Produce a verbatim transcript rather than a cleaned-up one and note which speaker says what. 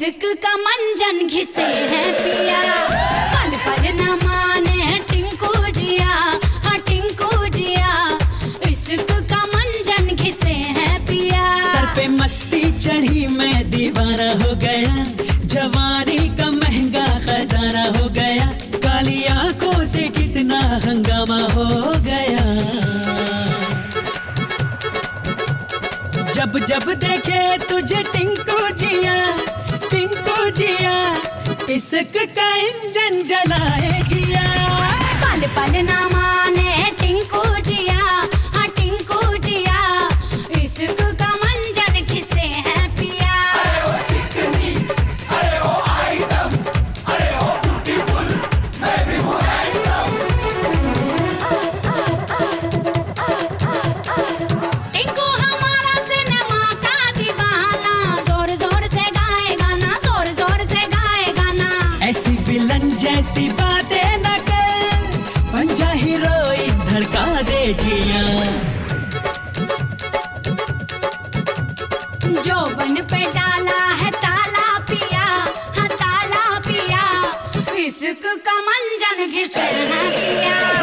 Speaker 1: इश्क का मंजन घिसे हैं पिया, पल पल न माने टिंकू जिया, हाँ टिंकू जिया, इश्क का मंजन घिसे हैं पिया।
Speaker 2: सर पे मस्ती चढ़ी मैं दीवाना हो गया, जवानी का महंगा खजाना हो गया, काली आंखों से कितना हंगामा हो गया। जब जब देखे तुझे टिंकू जिया, टिंकू जिया, इश्क का इंजन जलाए जिया,
Speaker 1: पल पल ना माने टिंकू जिया, हाँ टिंकू जिया, इश्क का मंजन घिसे हैं पिया।
Speaker 3: अरे ओ चिकनी, अरे ओ आइटम, अरे ओ ब्यूटीफुल, मैं भी हूँ हैंडसम।
Speaker 1: टिंकू हमारा सिनेमा का दीवाना, जोर जोर से गाए गाना, जोर जोर से गाए गाना।
Speaker 2: ऐसी विलन जैसी बातें न कर, बन जा हीरोइन धड़का दे जिया।
Speaker 1: जो बन पे डाला है ताला पिया, हाँ ताला पिया, इश्क का मंजन घिसे हैं पिया।